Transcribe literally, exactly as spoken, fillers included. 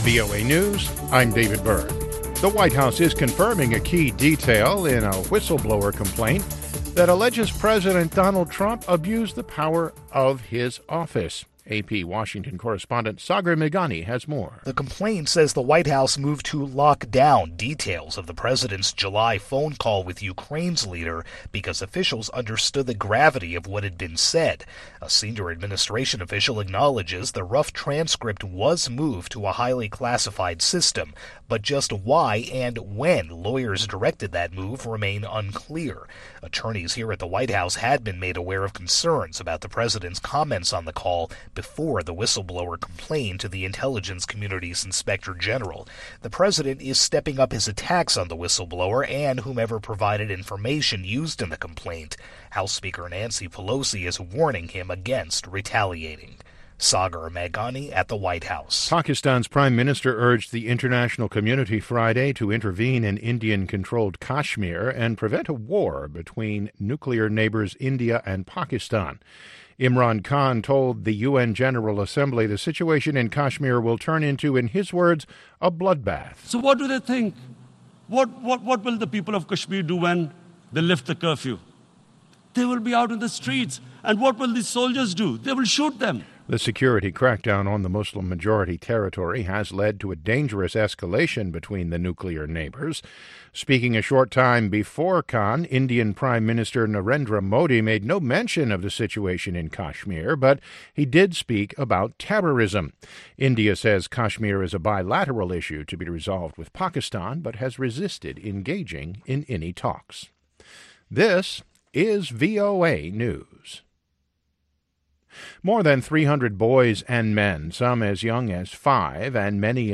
V O A News, I'm David Byrd. The White House is confirming a key detail in a whistleblower complaint that alleges President Donald Trump abused the power of his office. A P Washington correspondent Sagar Meghani has more. The complaint says the White House moved to lock down details of the president's July phone call with Ukraine's leader because officials understood the gravity of what had been said. A senior administration official acknowledges the rough transcript was moved to a highly classified system, but just why and when lawyers directed that move remain unclear. Attorneys here at the White House had been made aware of concerns about the president's comments on the call before the whistleblower complained to the intelligence community's inspector general. The president is stepping up his attacks on the whistleblower and whomever provided information used in the complaint. House Speaker Nancy Pelosi is warning him against retaliating. Sagar Meghani at the White House. Pakistan's prime minister urged the international community Friday to intervene in Indian-controlled Kashmir and prevent a war between nuclear neighbors India and Pakistan. Imran Khan told the U N General Assembly the situation in Kashmir will turn into, in his words, a bloodbath. So what do they think? What, what, what will the people of Kashmir do when they lift the curfew? They will be out in the streets. And what will these soldiers do? They will shoot them. The security crackdown on the Muslim-majority territory has led to a dangerous escalation between the nuclear neighbors. Speaking a short time before Khan, Indian Prime Minister Narendra Modi made no mention of the situation in Kashmir, but he did speak about terrorism. India says Kashmir is a bilateral issue to be resolved with Pakistan, but has resisted engaging in any talks. This is V O A News. More than three hundred boys and men, some as young as five, and many